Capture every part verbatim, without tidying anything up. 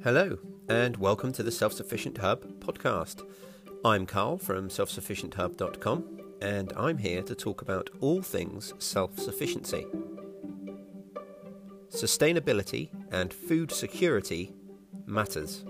Hello, and welcome to the Self-Sufficient Hub podcast. I'm Carl from self sufficient hub dot com, and I'm here to talk about all things self-sufficiency. Sustainability and food security matters.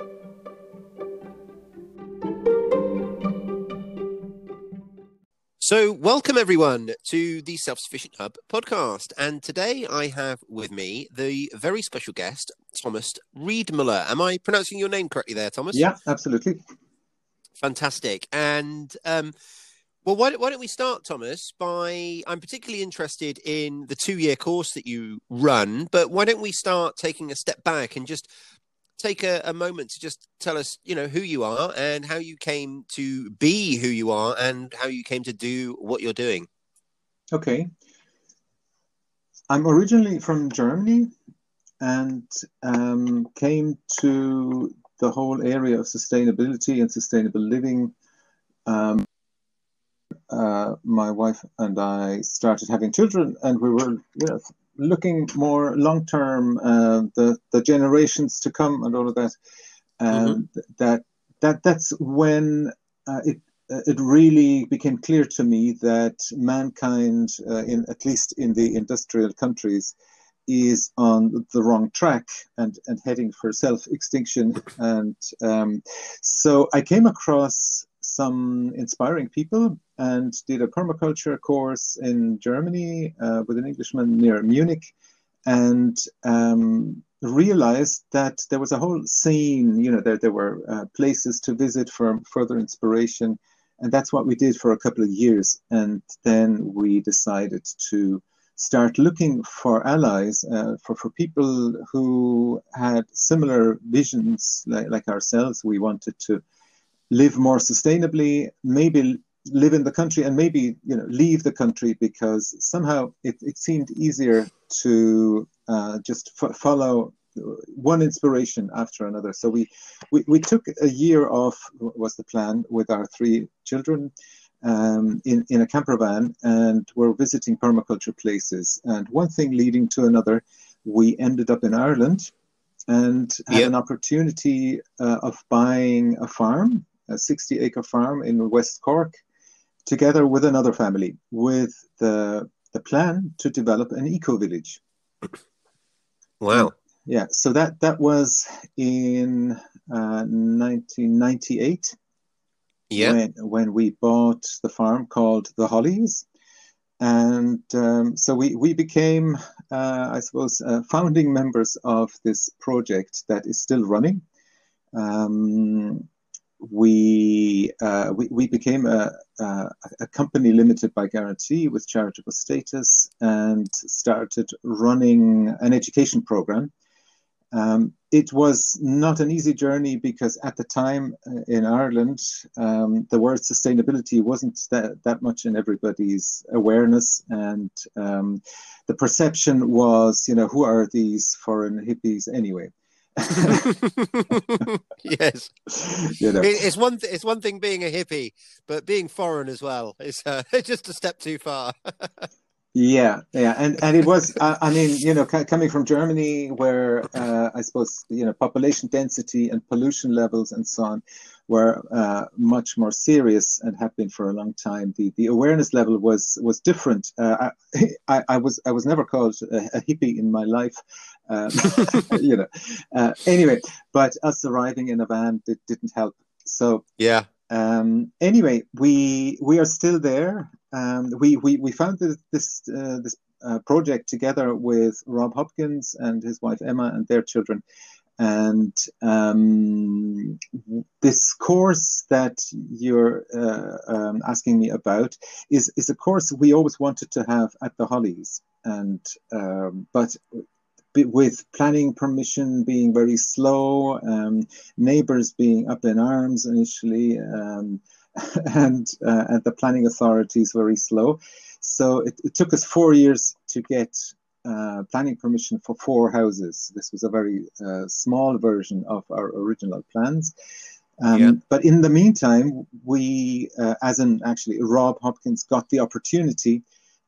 So, welcome everyone to the Self-Sufficient Hub podcast, and today I have with me the very special guest, Thomas Riedmuller. Am I pronouncing your name correctly there, Thomas? Yeah, absolutely. Fantastic. And, um, well, why, why don't we start, Thomas, by, I'm particularly interested in the two-year course that you run, but why don't we start taking a step back and just take a, a moment to just tell us, you know, who you are and how you came to be who you are and how you came to do what you're doing. Okay. I'm originally from Germany and um, came to the whole area of sustainability and sustainable living. Um, uh, my wife and I started having children, and we were, you know, looking more long-term, uh, the the generations to come, and all of that. And mm-hmm. that that that's when uh, it uh, it really became clear to me that mankind, uh, in at least in the industrial countries, is on the wrong track and and heading for self-extinction. And um, so I came across some inspiring people and did a permaculture course in Germany uh, with an Englishman near Munich, and um, realized that there was a whole scene, you know, there, there were uh, places to visit for further inspiration. And that's what we did for a couple of years. And then we decided to start looking for allies, uh, for, for people who had similar visions like, like ourselves. We wanted to live more sustainably, maybe live in the country, and maybe, you know, leave the country, because somehow it, it seemed easier to uh, just f- follow one inspiration after another. So we, we, we took a year off, was the plan, with our three children um, in, in a camper van, and we're visiting permaculture places. And one thing leading to another, we ended up in Ireland and had yep. an opportunity uh, of buying a farm, a sixty acre farm in West Cork, together with another family, with the the plan to develop an eco-village. Wow. And, yeah, so that, that was in uh, nineteen ninety-eight, yeah. when, when we bought the farm called The Hollies. And um, so we, we became, uh, I suppose, uh, founding members of this project that is still running. Um, We, uh, we we became a, a, a company limited by guarantee with charitable status, and started running an education program. Um, it was not an easy journey, because at the time uh, in Ireland, um, the word sustainability wasn't that, that much in everybody's awareness, and um, the perception was, you know, who are these foreign hippies anyway? Yes, you know. it's one th- it's one thing being a hippie, but being foreign as well is uh, just a step too far. yeah, yeah, and and it was. Uh, I mean, you know, c- coming from Germany, where uh, I suppose, you know, population density and pollution levels and so on were uh, much more serious and have been for a long time. The the awareness level was was different. Uh, I, I I was I was never called a, a hippie in my life. Um, you know. Uh, anyway, but us arriving in a van did, didn't help. So yeah. Um, anyway, we we are still there. Um, we we we founded this uh, this uh, project together with Rob Hopkins and his wife Emma and their children. And um, this course that you're uh, um, asking me about is is a course we always wanted to have at the Hollies, and um, but. with planning permission being very slow, um, neighbors being up in arms initially, um, and, uh, and the planning authorities very slow. So it, it took us four years to get uh, planning permission for four houses. This was a very uh, small version of our original plans. Um, yeah. But in the meantime, we, uh, as in actually Rob Hopkins, got the opportunity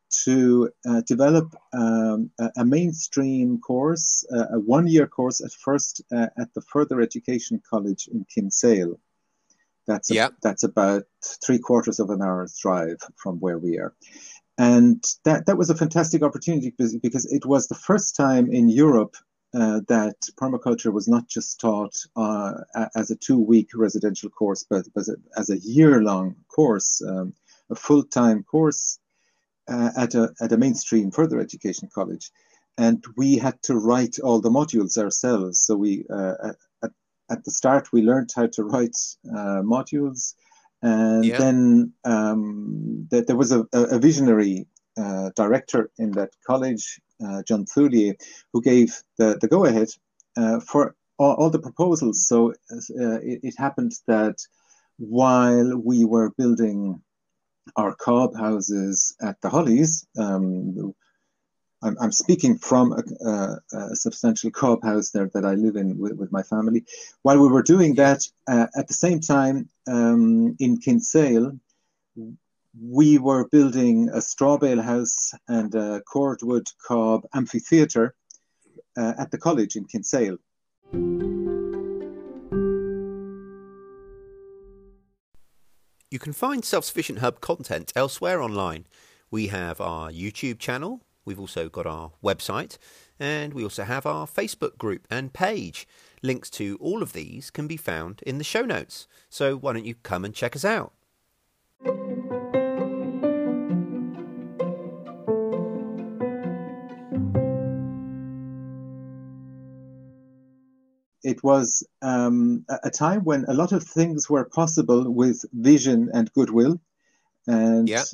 to uh, develop um, a, a mainstream course, uh, a one-year course at first uh, at the Further Education College in Kinsale. That's, a, Yeah. that's about three quarters of an hour's drive from where we are. And that, that was a fantastic opportunity because, because it was the first time in Europe uh, that permaculture was not just taught uh, as a two-week residential course, but, but as a year-long course, um, a full-time course uh, at, a, at a mainstream further education college. And we had to write all the modules ourselves. So we, uh, at, at the start, we learned how to write uh, modules. And Yeah. then um, th- there was a, a visionary uh, director in that college, uh, John Thulier, who gave the, the go-ahead uh, for all, all the proposals. So uh, it, it happened that while we were building our cob houses at the Hollies, um, I'm, I'm speaking from a, a, a substantial cob house there that I live in with, with my family. While we were doing Yeah. that, uh, at the same time, um, in Kinsale, we were building a straw bale house and a cordwood cob amphitheatre uh, at the college in Kinsale. You can find Self-Sufficient Hub content elsewhere online. We have our YouTube channel. We've also got our website, and we also have our Facebook group and page. Links to all of these can be found in the show notes. So why don't you come and check us out? It was um, a time when a lot of things were possible with vision and goodwill. And Yeah.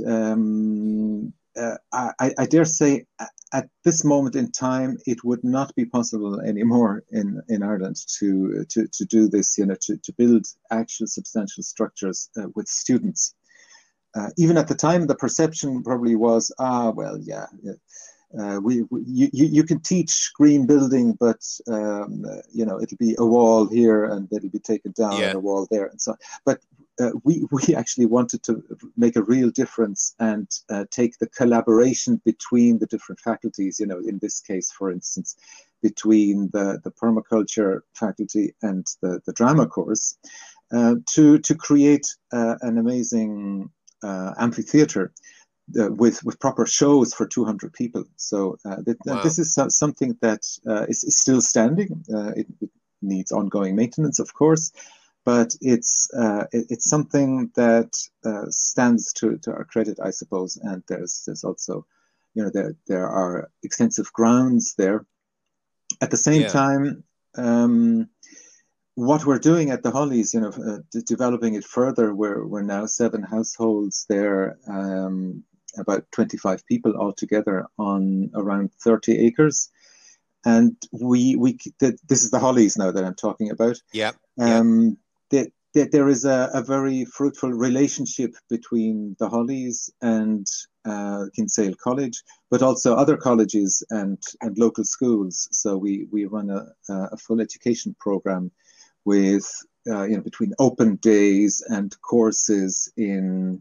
um, uh, I, I dare say at this moment in time, it would not be possible anymore in, in Ireland to, to, to do this, you know, to, to build actual substantial structures uh, with students. Uh, even at the time, the perception probably was, ah, well, yeah, uh, we, we you, you can teach green building, but, um, uh, you know, it'll be a wall here and it'll be taken down Yeah. and a wall there and so on. But Uh, we we actually wanted to make a real difference and uh, take the collaboration between the different faculties, you know, in this case, for instance, between the, the permaculture faculty and the, the drama course, uh, to, to create uh, an amazing uh, amphitheater uh, with, with proper shows for two hundred people. So uh, th- Wow. this is something that uh, is, is still standing. Uh, it, it needs ongoing maintenance, of course. But it's uh, it, it's something that uh, stands to, to our credit, I suppose. And there's there's also, you know, there there are extensive grounds there. At the same Yeah. time, um, what we're doing at the Hollies, you know, uh, d- developing it further. We're we're now seven households there, um, about twenty-five people altogether on around thirty acres. And we we this is the Hollies now that I'm talking about. Yeah. Um, that, that there is a, a very fruitful relationship between the Hollies and uh, Kinsale College, but also other colleges and, and local schools. So we, we run a, a full education program with, uh, you know, between open days and courses in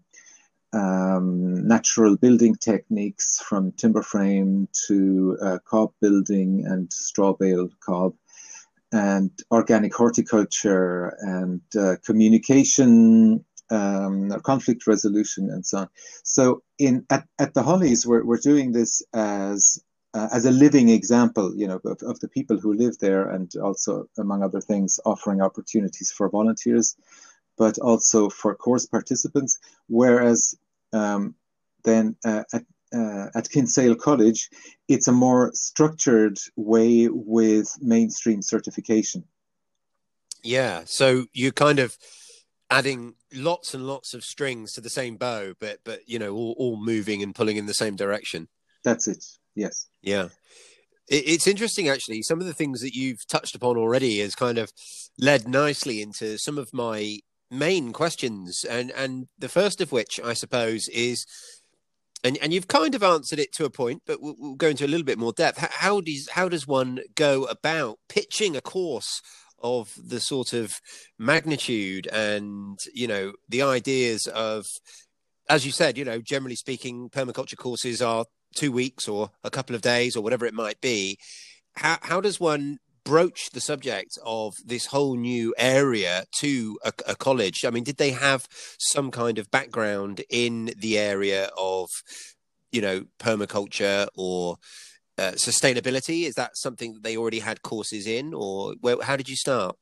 um, natural building techniques from timber frame to uh, cob building and straw bale cob, and organic horticulture and uh, communication, um, conflict resolution, and so on. So in at, at the Hollies, we're, we're doing this as uh, as a living example, you know, of, of the people who live there, and also, among other things, offering opportunities for volunteers, but also for course participants. Whereas um, then uh, at Uh, at Kinsale College, it's a more structured way with mainstream certification. Yeah. So you're kind of adding lots and lots of strings to the same bow, but but you know, all, all moving and pulling in the same direction. That's it. Yes. Yeah. It, it's interesting, actually. Some of the things that you've touched upon already has kind of led nicely into some of my main questions, and and the first of which, I suppose, is. And and you've kind of answered it to a point, but we'll, we'll go into a little bit more depth. How, how does how does one go about pitching a course of the sort of magnitude and, you know, the ideas of as you said, you know, generally speaking, permaculture courses are two weeks or a couple of days or whatever it might be. How how does one broach the subject of this whole new area to a, a college? I mean, did they have some kind of background in the area of, you know, permaculture or uh, sustainability? Is that something that they already had courses in, or where, how did you start?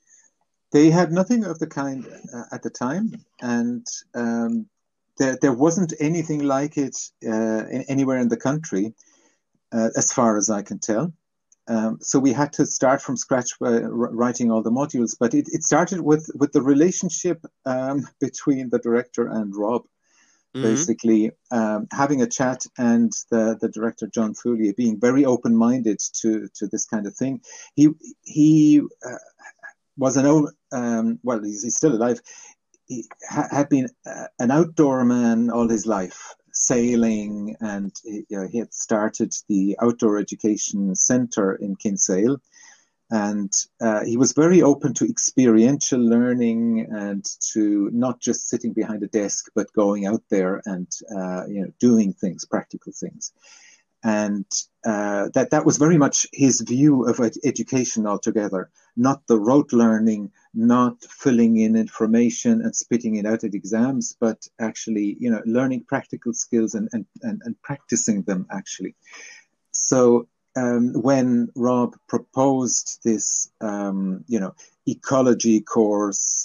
They had nothing of the kind uh, at the time, and um, there, there wasn't anything like it uh, in, anywhere in the country, uh, as far as I can tell. Um, so we had to start from scratch by writing all the modules, but it, it started with, with the relationship um, between the director and Rob, mm-hmm. basically um, having a chat, and the, the director, John Foulier, being very open-minded to, to this kind of thing. He, he uh, was an old, um, well, he's, he's still alive. He ha- had been uh, an outdoor man all his life, sailing, and you know, he had started the Outdoor Education Centre in Kinsale, and uh, he was very open to experiential learning and to not just sitting behind a desk, but going out there and uh, you know, doing things, practical things. And uh, that that was very much his view of ed- education altogether, not the rote learning, not filling in information and spitting it out at exams, but actually, you know, learning practical skills and and, and, and practicing them actually. So um, when Rob proposed this, um, you know, ecology course,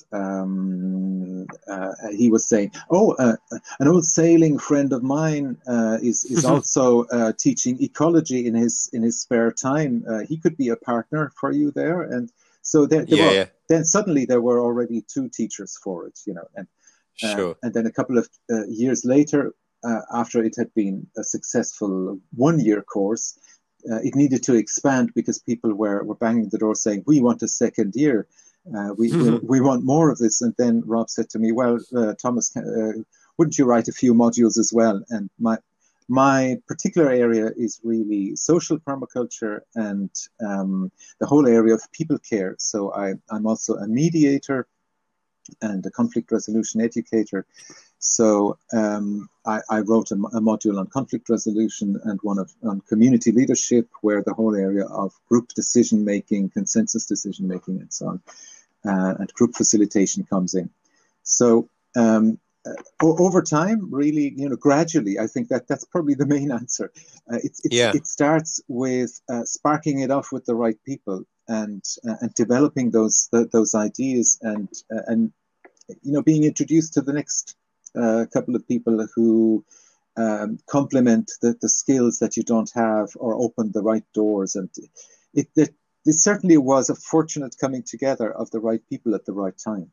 um, uh, he was saying, "Oh, uh, an old sailing friend of mine uh, is is also uh, teaching ecology in his in his spare time. Uh, he could be a partner for you there." And so there, there yeah, were, yeah. then suddenly there were already two teachers for it, you know, and uh, sure. And then a couple of uh, years later, uh, after it had been a successful one-year course, Uh, it needed to expand because people were, were banging the door saying, "We want a second year. Uh, we, we we want more of this." And then Rob said to me, "Well, uh, Thomas, uh, wouldn't you write a few modules as well?" And my my particular area is really social permaculture and um, the whole area of people care. So I, I'm also a mediator and a conflict resolution educator. So um, I, I wrote a, a module on conflict resolution and one of, on community leadership, where the whole area of group decision making, consensus decision making, and so on, uh, and group facilitation comes in. So um, uh, over time, really, you know, gradually, I think that that's probably the main answer. Uh, it, it's, yeah. it starts with uh, sparking it off with the right people and uh, and developing those the, those ideas and uh, and you know, being introduced to the next uh, couple of people who um, complement the, the skills that you don't have or open the right doors. And it, it, it certainly was a fortunate coming together of the right people at the right time.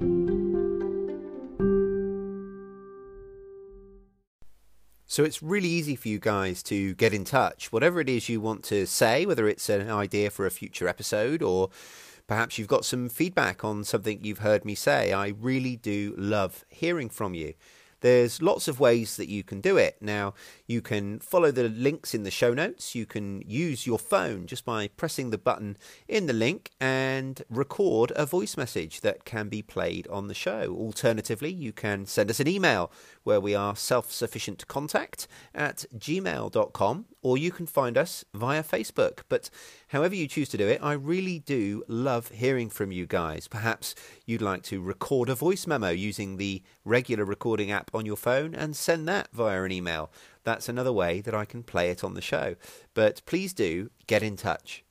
So it's really easy for you guys to get in touch. Whatever it is you want to say, whether it's an idea for a future episode or perhaps you've got some feedback on something you've heard me say, I really do love hearing from you. There's lots of ways that you can do it. Now, you can follow the links in the show notes. You can use your phone just by pressing the button in the link and record a voice message that can be played on the show. Alternatively, you can send us an email where we are self-sufficient-contact at gmail dot com, or you can find us via Facebook. But however you choose to do it, I really do love hearing from you guys. Perhaps you'd like to record a voice memo using the regular recording app on your phone and send that via an email. That's another way that I can play it on the show. But please do get in touch.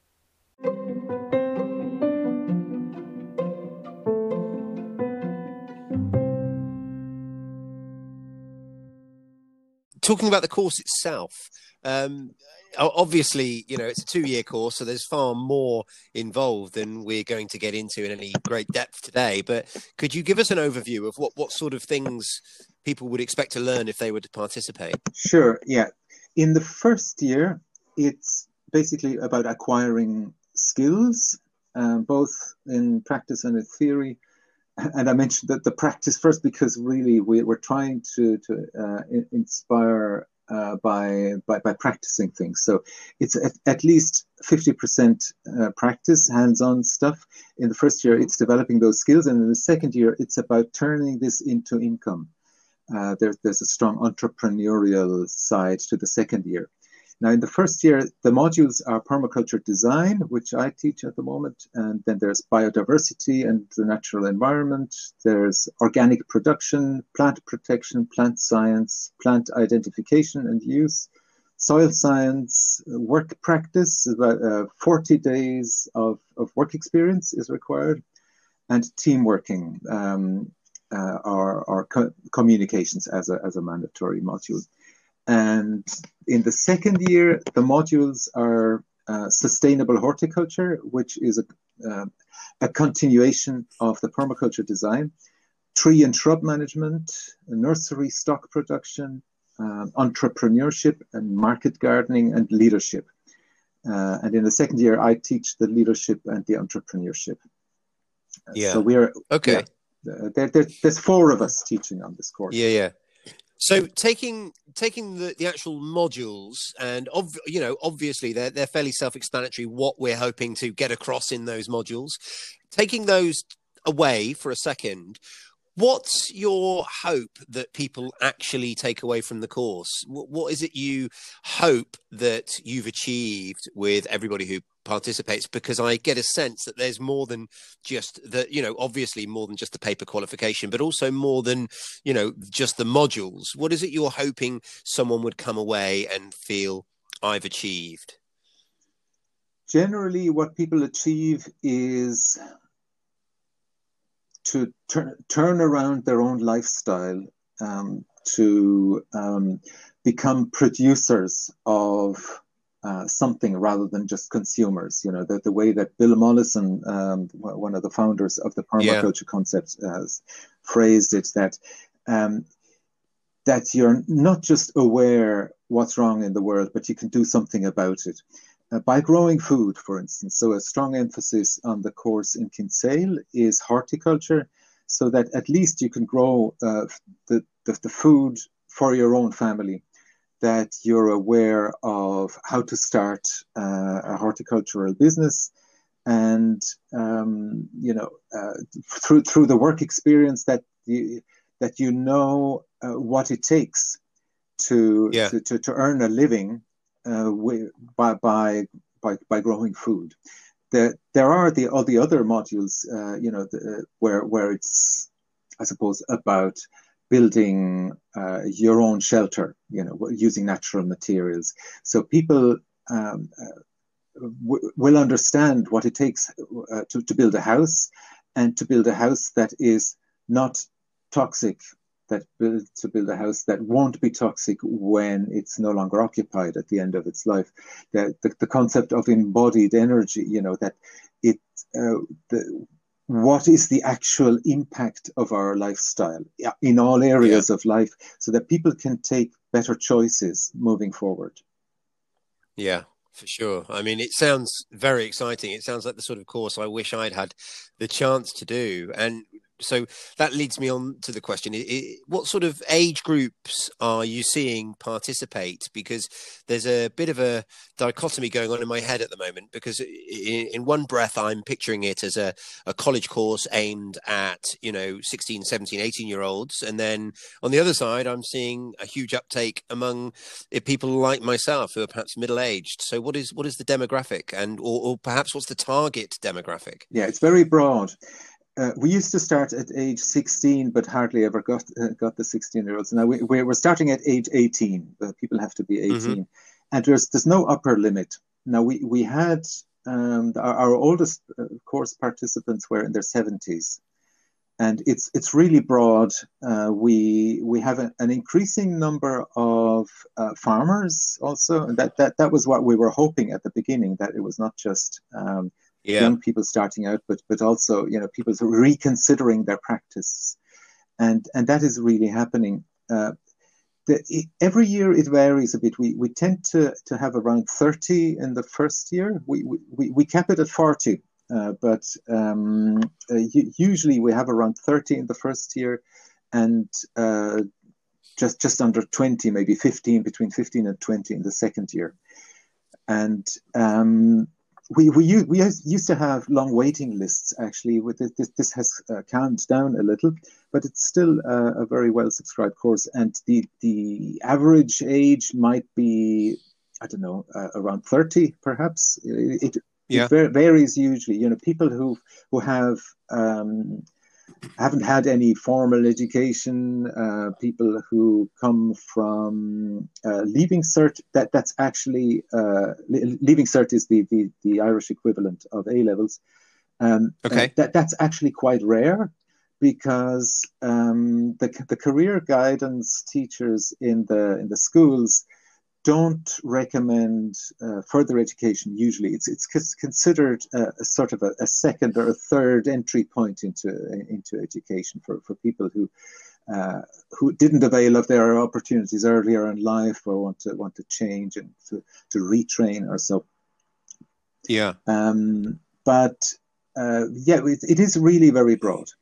Talking about the course itself, um, obviously, you know, it's a two-year course, so there's far more involved than we're going to get into in any great depth today. But could you give us an overview of what, what sort of things people would expect to learn if they were to participate? Sure, yeah. In the first year, it's basically about acquiring skills, uh, both in practice and in theory. And I mentioned that the practice first because really we, we're trying to, to uh, inspire uh, by, by by practicing things. So it's at, at least fifty percent uh, practice, hands-on stuff. In the first year, it's developing those skills. And in the second year, it's about turning this into income. Uh, there, there's a strong entrepreneurial side to the second year. Now, in the first year, the modules are permaculture design, which I teach at the moment, and then there's biodiversity and the natural environment. There's organic production, plant protection, plant science, plant identification and use, soil science, work practice. About uh, forty days of, of work experience is required, and team working um, uh, or, or co- communications as a, as a mandatory module. And in the second year, the modules are uh, sustainable horticulture, which is a, uh, a continuation of the permaculture design, tree and shrub management, nursery stock production, uh, entrepreneurship and market gardening and leadership. Uh, and in the second year, I teach the leadership and the entrepreneurship. Yeah. So we're, okay. Yeah, there, there, there's four of us teaching on this course. Yeah, yeah. So taking taking the, the actual modules, and ov- you know, obviously they're they're fairly self-explanatory what we're hoping to get across in those modules. Taking those away for a second, what's your hope that people actually take away from the course? What, what is it you hope that you've achieved with everybody who participates? Because I get a sense that there's more than just the, you know, obviously more than just the paper qualification, but also more than, you know, just the modules. What is it you're hoping someone would come away and feel, I've achieved? Generally, what people achieve is to turn turn around their own lifestyle, um, to um, become producers of uh, something rather than just consumers. You know, the, the way that Bill Mollison, um, one of the founders of the permaculture yeah. concept, has phrased it, that um, that you're not just aware what's wrong in the world, but you can do something about it. Uh, by growing food, for instance. So a strong emphasis on the course in Kinsale is horticulture, so that at least you can grow uh, the, the, the food for your own family, that you're aware of how to start uh, a horticultural business, and um, you know, uh, through through the work experience that you, that you know uh, what it takes to, yeah. to, to, to earn a living Uh, by by by by growing food. There there are the all the other modules, uh, you know, the, where where it's, I suppose, about building uh, your own shelter, you know, using natural materials. So people um, uh, w- will understand what it takes uh, to to build a house, and to build a house that is not toxic. That build, to build a house that won't be toxic when it's no longer occupied at the end of its life. The, the, the concept of embodied energy, you know, that it, uh, the, what is the actual impact of our lifestyle in all areas yeah. of life, so that people can take better choices moving forward. Yeah, for sure. I mean, it sounds very exciting. It sounds like the sort of course I wish I'd had the chance to do. And so that leads me on to the question, it, it, what sort of age groups are you seeing participate? Because there's a bit of a dichotomy going on in my head at the moment, because in, in one breath, I'm picturing it as a, a college course aimed at, you know, sixteen, seventeen, eighteen year olds. And then on the other side, I'm seeing a huge uptake among people like myself who are perhaps middle-aged. So what is what is the demographic, and or, or perhaps what's the target demographic? Yeah, it's very broad. Uh, we used to start at age sixteen, but hardly ever got uh, got the sixteen-year-olds. Now we, we're starting at age eighteen. Uh, people have to be eighteen, mm-hmm. and there's there's no upper limit. Now we we had um, our, our oldest uh, course participants were in their seventies, and it's it's really broad. Uh, we we have a, an increasing number of uh, farmers also, and that, that that was what we were hoping at the beginning, that it was not just um, Yeah. young people starting out, but but also, you know, people reconsidering their practice, and and that is really happening. Uh, the, it, every year it varies a bit. We we tend to to have around thirty in the first year. We we we cap it at forty, uh, but um, uh, usually we have around thirty in the first year, and uh, just just under twenty, maybe fifteen, between fifteen and twenty in the second year, and. Um, we we used, we used to have long waiting lists. Actually, with this, this, this has uh, calmed down a little, but it's still uh, a very well subscribed course. And the the average age might be, I don't know, uh, around thirty, perhaps. It it, yeah. it varies usually. You know, people who who have um, haven't had any formal education, uh, people who come from uh, Leaving Cert, that, that's actually, uh, Leaving Cert is the, the, the Irish equivalent of A-levels. Um, okay. Uh, that, that's actually quite rare because um, the, the career guidance teachers in the, in the schools don't recommend uh, further education. Usually, it's it's considered a, a sort of a, a second or a third entry point into into education for, for people who uh, who didn't avail of their opportunities earlier in life or want to want to change and to, to retrain or so. Yeah. Um, but uh, yeah, it, it is really very broad.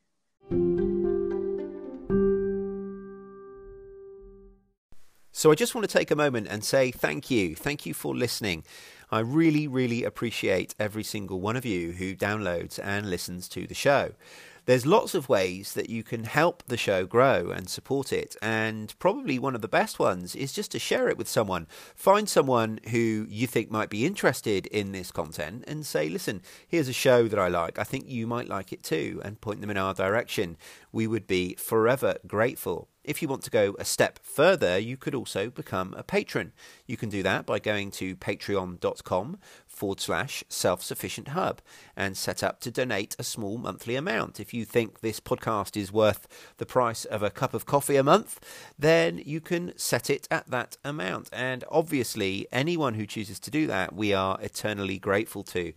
So I just want to take a moment and say thank you. Thank you for listening. I really, really appreciate every single one of you who downloads and listens to the show. There's lots of ways that you can help the show grow and support it, and probably one of the best ones is just to share it with someone. Find someone who you think might be interested in this content and say, listen, here's a show that I like. I think you might like it too, and point them in our direction. We would be forever grateful. If you want to go a step further, you could also become a patron. You can do that by going to patreon.com forward slash self-sufficient hub and set up to donate a small monthly amount. If you think this podcast is worth the price of a cup of coffee a month, then you can set it at that amount. And obviously, anyone who chooses to do that, we are eternally grateful to.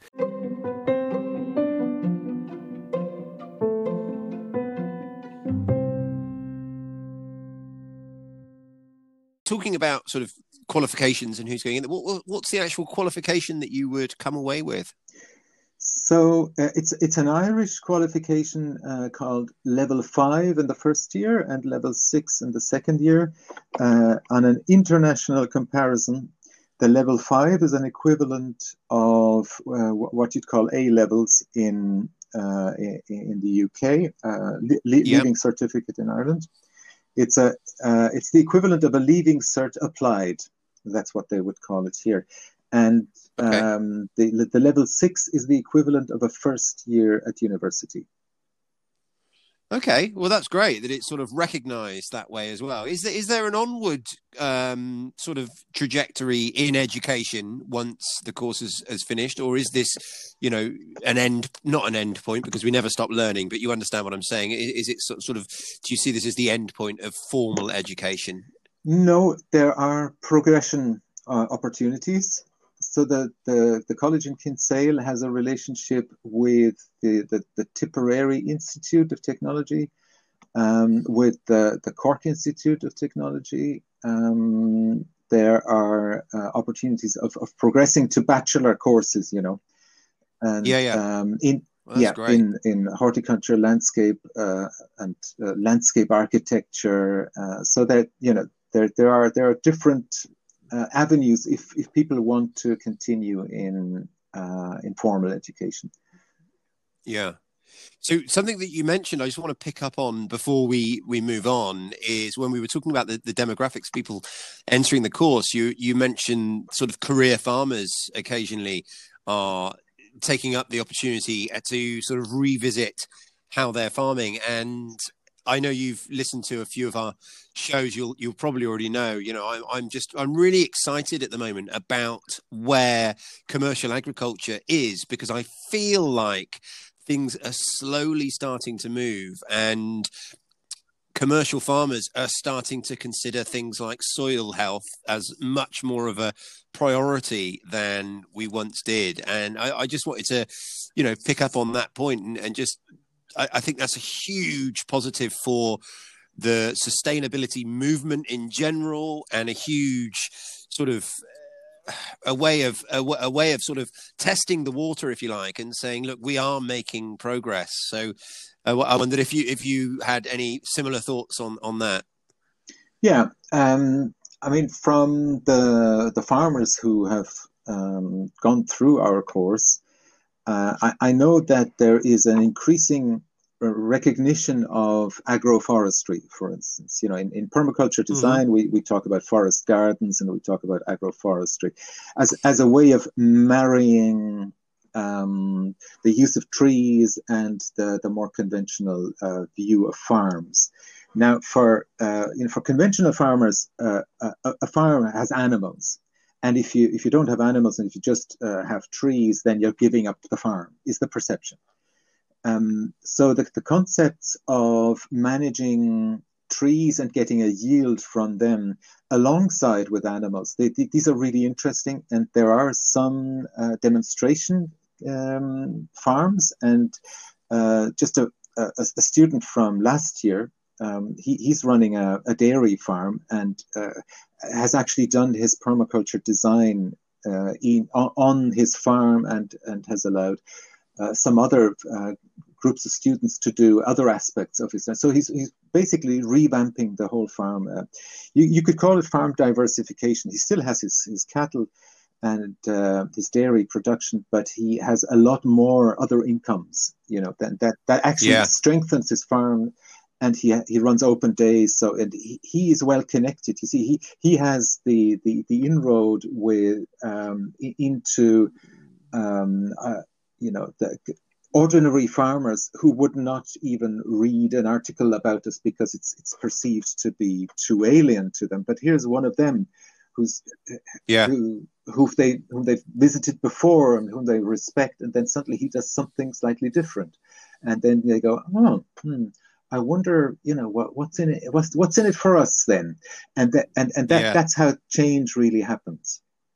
Talking about sort of qualifications and who's going in, what, what's the actual qualification that you would come away with? So uh, it's it's an Irish qualification uh, called Level five in the first year and Level six in the second year. Uh, on an international comparison, the Level five is an equivalent of uh, what you'd call A levels in uh, in, in the U K, uh, le- yep. Leaving Certificate in Ireland. It's a uh, it's the equivalent of a Leaving Cert applied. That's what they would call it here. And okay. um, the the level six is the equivalent of a first year at university. Okay, well that's great that it's sort of recognised that way as well. Is there is there an onward um, sort of trajectory in education once the course is, is finished, or is this, you know, an end, not an end point because we never stop learning? But you understand what I'm saying? Is, is it sort of, do you see this as the end point of formal education? No, there are progression uh, opportunities. So the, the, the college in Kinsale has a relationship with the, the, the Tipperary Institute of Technology, um, with the, the Cork Institute of Technology. Um, there are uh, opportunities of, of progressing to bachelor courses, you know. And, yeah, yeah. Um, in, well, yeah, great. in, in horticulture, landscape, uh, and uh, landscape architecture. Uh, so that, you know, there, there are, there are different Uh, avenues if, if people want to continue in uh, in formal education. Yeah. So something that you mentioned, I just want to pick up on before we, we move on, is when we were talking about the, the demographics, people entering the course, you, you mentioned sort of career farmers occasionally are taking up the opportunity to sort of revisit how they're farming. And I know you've listened to a few of our shows. You'll you'll probably already know. You know, I'm I'm just I'm really excited at the moment about where commercial agriculture is, because I feel like things are slowly starting to move, and commercial farmers are starting to consider things like soil health as much more of a priority than we once did. And I, I just wanted to, you know, pick up on that point and, and just. I think that's a huge positive for the sustainability movement in general, and a huge sort of a way of a, a way of sort of testing the water, if you like, and saying, look, we are making progress. So uh, I wondered if you if you had any similar thoughts on on that. Yeah, um, I mean, from the the farmers who have um, gone through our course, uh, I, I know that there is an increasing recognition of agroforestry, for instance. You know, in, in permaculture design, mm-hmm. we, we talk about forest gardens and we talk about agroforestry as, as a way of marrying um, the use of trees and the, the more conventional uh, view of farms. Now, for uh, you know, for conventional farmers, uh, a, a farm has animals. And if you if you don't have animals and if you just uh, have trees, then you're giving up the farm, is the perception. Um, so the, the concepts of managing trees and getting a yield from them alongside with animals, they, they, these are really interesting. And there are some uh, demonstration um, farms. And uh, just a, a, a student from last year, um, he, he's running a, a dairy farm and uh, has actually done his permaculture design uh, in, on, on his farm and, and has allowed Uh, some other uh, groups of students to do other aspects of his. So he's, he's basically revamping the whole farm. Uh, you, you could call it farm diversification. He still has his, his cattle and uh, his dairy production, but he has a lot more other incomes, you know, that, that, that actually yeah. strengthens his farm. And he he runs open days, so and he, he is well connected. You see, he he has the the, the inroad with um, into um, uh, you know, the ordinary farmers who would not even read an article about us because it's it's perceived to be too alien to them. But here's one of them who's yeah. who who they whom they've visited before and whom they respect, and then suddenly he does something slightly different, and then they go, oh, hmm, I wonder, you know, what what's in it? What's what's in it for us then? And that and and that yeah. that's how change really happens.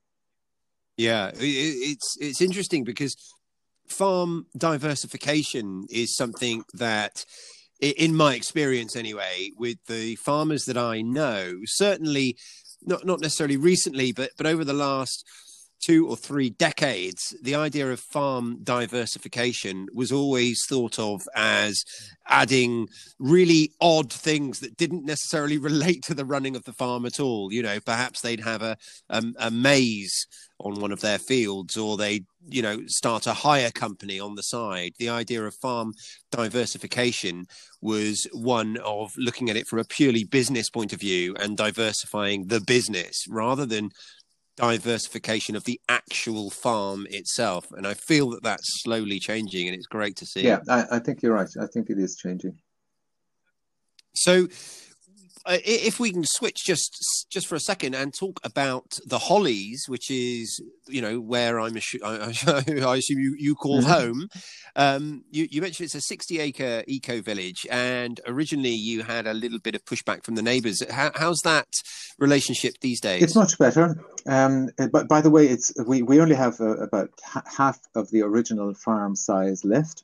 Yeah, it's it's interesting because farm diversification is something that, in my experience anyway, with the farmers that I know, certainly not not necessarily recently, but but over the last two or three decades, the idea of farm diversification was always thought of as adding really odd things that didn't necessarily relate to the running of the farm at all. You know, perhaps they'd have a um, a maize on one of their fields, or they, you know, start a hire company on the side. The idea of farm diversification was one of looking at it from a purely business point of view and diversifying the business rather than diversification of the actual farm itself. And I feel that that's slowly changing, and it's great to see. Yeah, I, I think you're right. I think it is changing. So uh, if we can switch just just for a second and talk about the Hollies, which is, you know, where I'm assu- I, I assume you, you call mm-hmm. home. Um, you, you mentioned it's a sixty acre eco village, and originally you had a little bit of pushback from the neighbours. How, how's that relationship these days? It's much better. Um, but by the way, it's we, we only have uh, about ha- half of the original farm size left.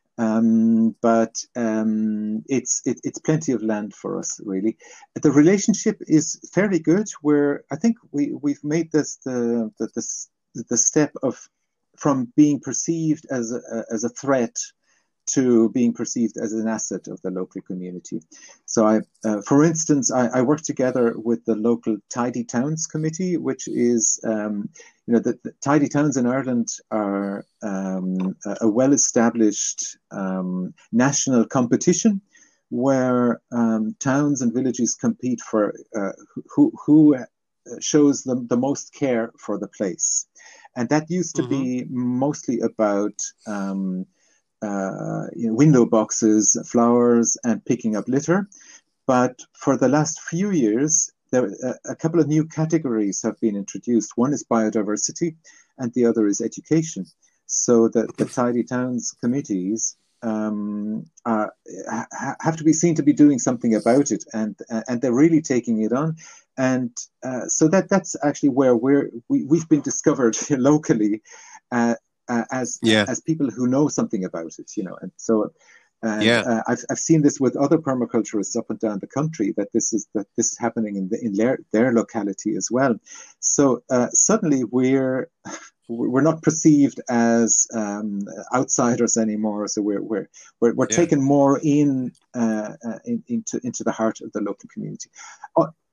Um, but um, it's it, it's plenty of land for us, really. The relationship is fairly good. Where I think we we've made this the the the, the step of from being perceived as a, as a threat to being perceived as an asset of the local community. So, I, uh, for instance, I, I work together with the local Tidy Towns Committee, which is, um, you know, the, the Tidy Towns in Ireland are um, a, a well-established um, national competition where um, towns and villages compete for uh, who, who shows them the most care for the place. And that used to mm-hmm. be mostly about um, Uh, you know, window boxes, flowers, and picking up litter. But for the last few years, there a, a couple of new categories have been introduced. One is biodiversity, and the other is education. So that the Tidy Towns committees um, are, ha, have to be seen to be doing something about it, and and they're really taking it on. And uh, so that that's actually where we're we, we've been discovered locally. Uh, Uh, as yeah. as people who know something about it, you know, and so and, yeah. uh, I've I've seen this with other permaculturists up and down the country that this is that this is happening in the, in their their locality as well. So uh, suddenly we're we're not perceived as um, outsiders anymore. So we're we're we're, we're yeah. taken more in, uh, uh, in into into the heart of the local community. Oh,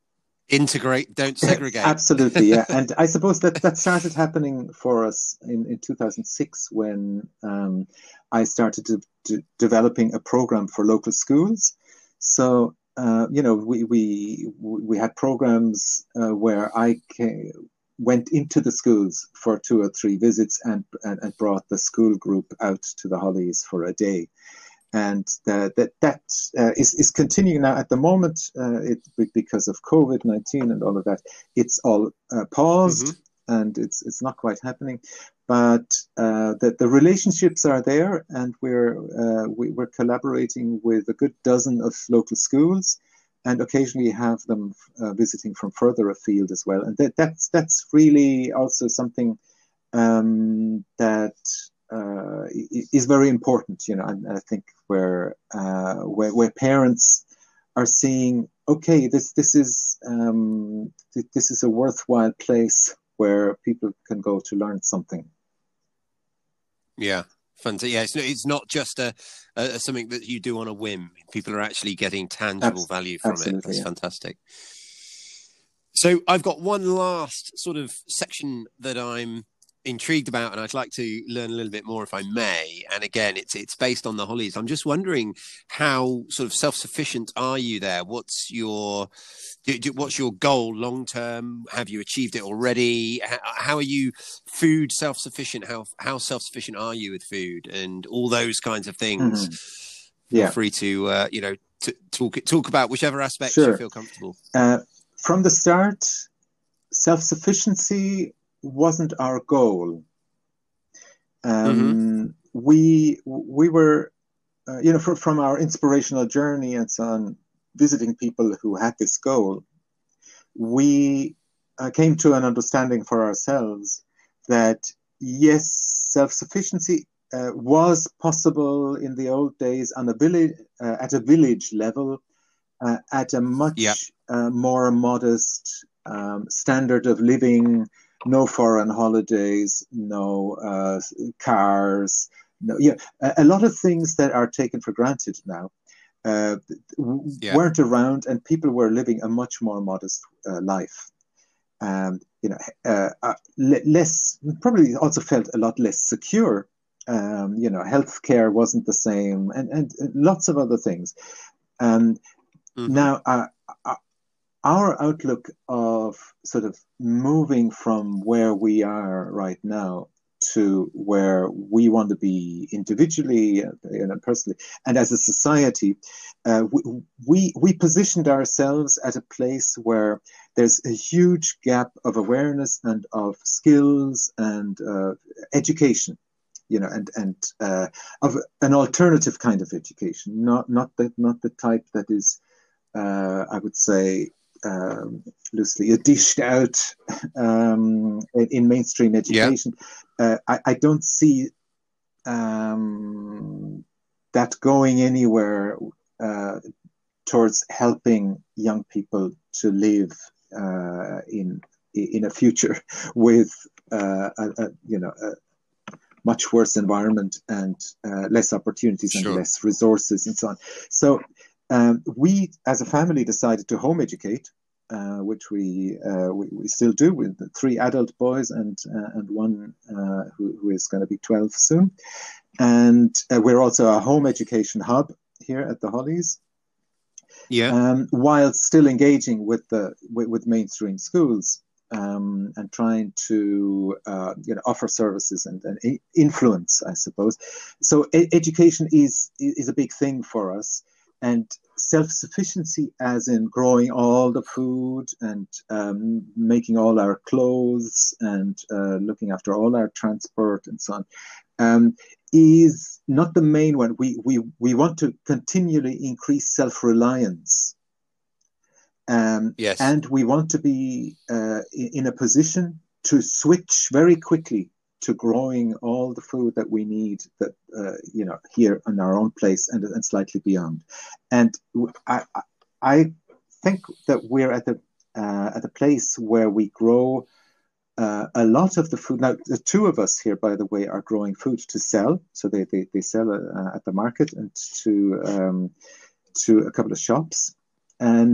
Integrate, don't segregate. Absolutely, yeah. And I suppose that that started happening for us in, in two thousand six when um, I started to, to developing a program for local schools. So, uh, you know, we we we had programs uh, where I came, went into the schools for two or three visits and, and, and brought the school group out to the Hollies for a day. And uh, that that uh, is is continuing now. At the moment, uh, it because of COVID nineteen and all of that, it's all uh, paused, mm-hmm. and it's it's not quite happening. But uh, the the relationships are there, and we're uh, we, we're collaborating with a good dozen of local schools, and occasionally have them uh, visiting from further afield as well. And that that's that's really also something um, that. Uh, is very important, you know, and I think where, uh, where where parents are seeing, okay, this this is um, th- this is a worthwhile place where people can go to learn something. Yeah, fun. To, yeah, it's, it's not just a, a something that you do on a whim. People are actually getting tangible Abs- value from it. That's yeah. fantastic. So I've got one last sort of section that I'm intrigued about, and I'd like to learn a little bit more if I may. And again, it's it's based on the Hollies. I'm just wondering, how sort of self-sufficient are you there? What's your do, do, what's your goal long term? Have you achieved it already? How, how are you food self-sufficient? How how self-sufficient are you with food and all those kinds of things? Mm-hmm. Yeah. Feel free to uh, you know to talk talk about whichever aspects sure. you feel comfortable. Uh, from the start, self-sufficiency wasn't our goal. Um, mm-hmm. We we were, uh, you know, for, from our inspirational journey and so on, visiting people who had this goal, we uh, came to an understanding for ourselves that yes, self-sufficiency uh, was possible in the old days on a village, uh, at a village level, uh, at a much yep. uh, more modest um, standard of living. No foreign holidays, no uh, cars, no yeah, a, a lot of things that are taken for granted now uh, yeah. weren't around, and people were living a much more modest uh, life. Um, you know, uh, uh, less probably also felt a lot less secure. Um, you know, healthcare wasn't the same, and and lots of other things. And mm-hmm. now. Uh, uh, Our outlook of sort of moving from where we are right now to where we want to be individually and personally, and as a society, uh, we, we we positioned ourselves at a place where there's a huge gap of awareness and of skills and uh, education, you know, and and uh, of an alternative kind of education, not not the not the type that is, uh, I would say. Um, loosely dished out um, in, in mainstream education. Yeah. Uh, I, I don't see um, that going anywhere uh, towards helping young people to live uh, in in a future with uh, a, a, you know a much worse environment and uh, less opportunities and sure. less resources and so on. So. Um, we, as a family, decided to home educate, uh, which we, uh, we we still do with three adult boys and uh, and one uh, who, who is going to be twelve soon. And uh, we're also a home education hub here at the Hollies. Yeah. Um, while still engaging with the with, with mainstream schools um, and trying to uh, you know offer services and, and influence, I suppose. So e- education is is a big thing for us. And self-sufficiency, as in growing all the food and um, making all our clothes and uh, looking after all our transport and so on, um, is not the main one. We we we want to continually increase self-reliance, um, yes, and we want to be uh, in a position to switch very quickly to growing all the food that we need, that uh, you know, here in our own place and, and slightly beyond. And I, I think that we're at the uh, at a place where we grow uh, a lot of the food. Now, the two of us here, by the way, are growing food to sell. So they they, they sell uh, at the market and to um, to a couple of shops. And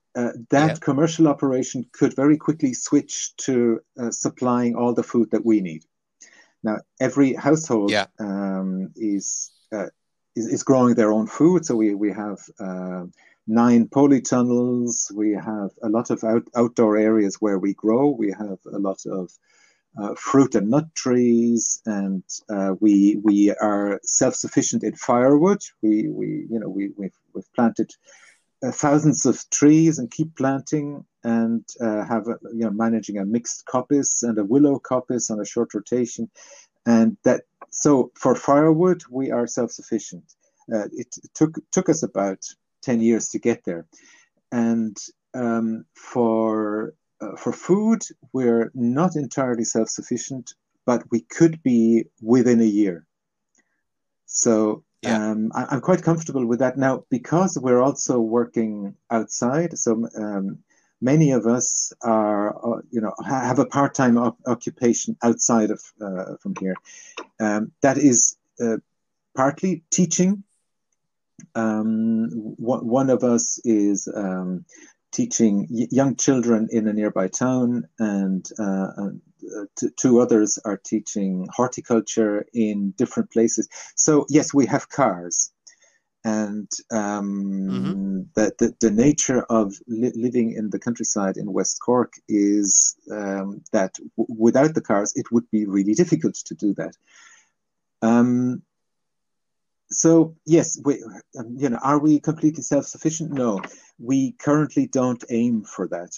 uh, that Yeah. commercial operation could very quickly switch to uh, supplying all the food that we need. Now, every household Yeah. um, is, uh, is is growing their own food. So we we have uh, nine polytunnels. We have a lot of out, outdoor areas where we grow. We have a lot of uh, fruit and nut trees, and uh, we we are self-sufficient in firewood. We we you know we we've, we've planted uh, thousands of trees and keep planting, and uh, have a, you know managing a mixed coppice and a willow coppice on a short rotation, and that so for firewood we are self-sufficient. Uh, it took took us about ten years to get there, and um, for uh, for food we're not entirely self-sufficient, but we could be within a year. So Yeah. um, I, I'm quite comfortable with that now, because we're also working outside. So um, many of us are, uh, you know, ha- have a part-time op- occupation outside of uh, from here. Um, that is uh, partly teaching. Um, w- one of us is um, teaching y- young children in a nearby town, and uh, and uh, t- two others are teaching horticulture in different places. So yes, we have cars, and Mm-hmm. um, the, the the nature of li- living in the countryside in West Cork is um, that w- without the cars, it would be really difficult to do that. Um, so yes, we, um, you know, are we completely self-sufficient? No, we currently don't aim for that.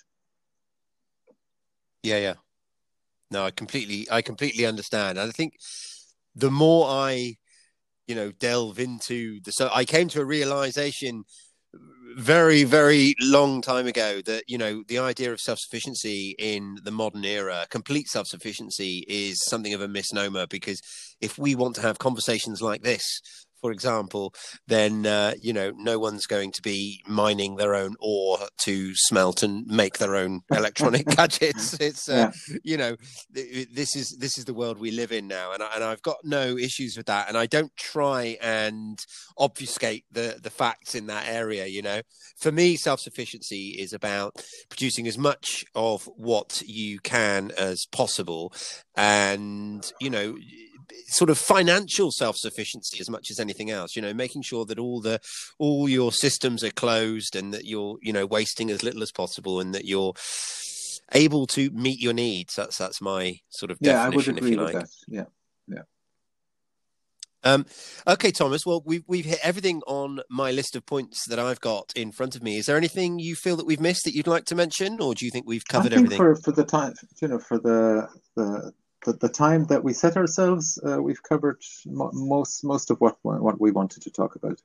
Yeah. Yeah. No, I completely, I completely understand. And I think the more I, you know, delve into the, so I came to a realization very, very long time ago that, you know, the idea of self-sufficiency in the modern era, complete self-sufficiency, is something of a misnomer, because if we want to have conversations like this, for example, then, uh, you know, no one's going to be mining their own ore to smelt and make their own electronic gadgets. It's, uh, Yeah. you know, this is this is the world we live in now, and I, and I've got no issues with that, and I don't try and obfuscate the the facts in that area. You know, for me, self-sufficiency is about producing as much of what you can as possible, and, you know, sort of financial self-sufficiency as much as anything else, you know, making sure that all the all your systems are closed, and that you're, you know, wasting as little as possible, and that you're able to meet your needs. That's that's my sort of Yeah, I would definition, if agree you with like. that. Yeah, yeah. Um, okay, Thomas. Well, we've we've hit everything on my list of points that I've got in front of me. Is there anything you feel that we've missed that you'd like to mention, or do you think we've I covered think everything? for, for the time, you know, for the the the, the time that we set ourselves, uh, we've covered mo- most most of what what we wanted to talk about.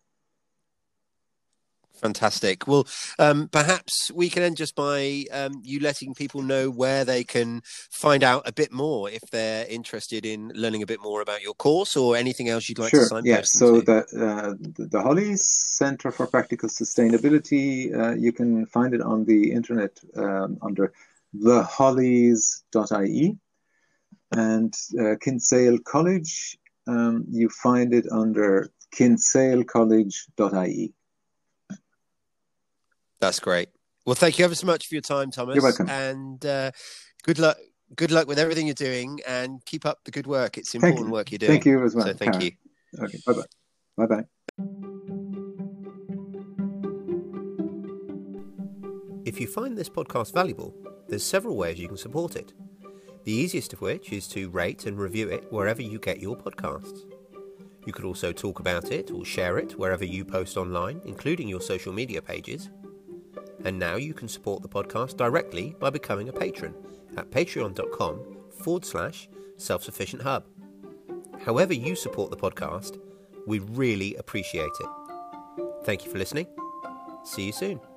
Fantastic. Well, um, perhaps we can end just by um, you letting people know where they can find out a bit more if they're interested in learning a bit more about your course, or anything else you'd like to Sure. Yeah. signpost them So to. the uh, the, the Hollies Center for Practical Sustainability, uh, you can find it on the internet um, under the hollies dot I E, and uh, Kinsale College, um, you find it under kinsale college dot I E. That's great. Well, thank you ever so much for your time, Thomas. You're welcome. And uh, good luck. Good luck with everything you're doing, and keep up the good work. It's Thank important you. work you're doing. Thank you as well. So thank Karen. you. Okay. Bye bye. Bye bye. If you find this podcast valuable, there's several ways you can support it. The easiest of which is to rate and review it wherever you get your podcasts. You could also talk about it or share it wherever you post online, including your social media pages. And now you can support the podcast directly by becoming a patron at patreon.com forward slash self-sufficient hub. However you support the podcast, we really appreciate it. Thank you for listening. See you soon.